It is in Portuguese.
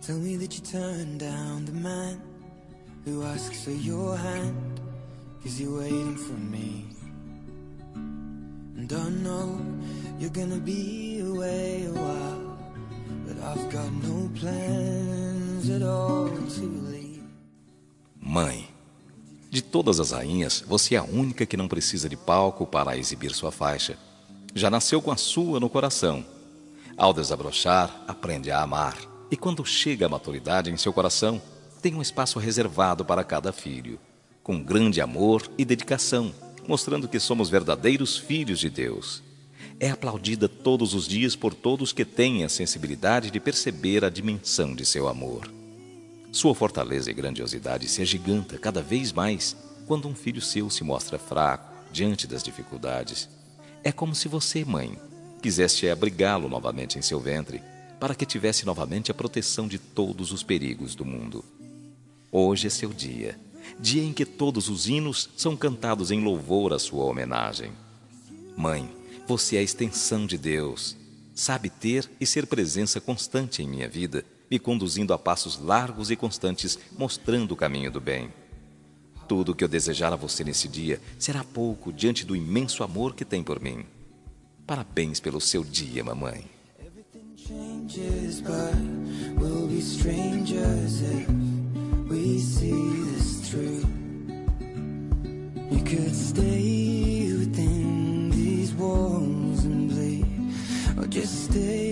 Tell me that you turned down the man who asks for your hand, 'cause you're waiting for me. And I know you're gonna be away a while, but I've got no plans at all to leave. Mãe, de todas as rainhas, você é a única que não precisa de palco para exibir sua faixa. Já nasceu com a sua no coração. Ao desabrochar, aprende a amar. E quando chega a maturidade em seu coração, tem um espaço reservado para cada filho, com grande amor e dedicação, mostrando que somos verdadeiros filhos de Deus. É aplaudida todos os dias por todos que têm a sensibilidade de perceber a dimensão de seu amor. Sua fortaleza e grandiosidade se agiganta cada vez mais quando um filho seu se mostra fraco diante das dificuldades. É como se você, mãe, quisesse abrigá-lo novamente em seu ventre, para que tivesse novamente a proteção de todos os perigos do mundo. Hoje é seu dia, dia em que todos os hinos são cantados em louvor à sua homenagem. Mãe, você é a extensão de Deus. Sabe ter e ser presença constante em minha vida, me conduzindo a passos largos e constantes, mostrando o caminho do bem. Tudo o que eu desejar a você nesse dia será pouco diante do imenso amor que tem por mim. Parabéns pelo seu dia, mamãe. Changes, but we'll be strangers if we see this through. You could stay within these walls and bleed, or just stay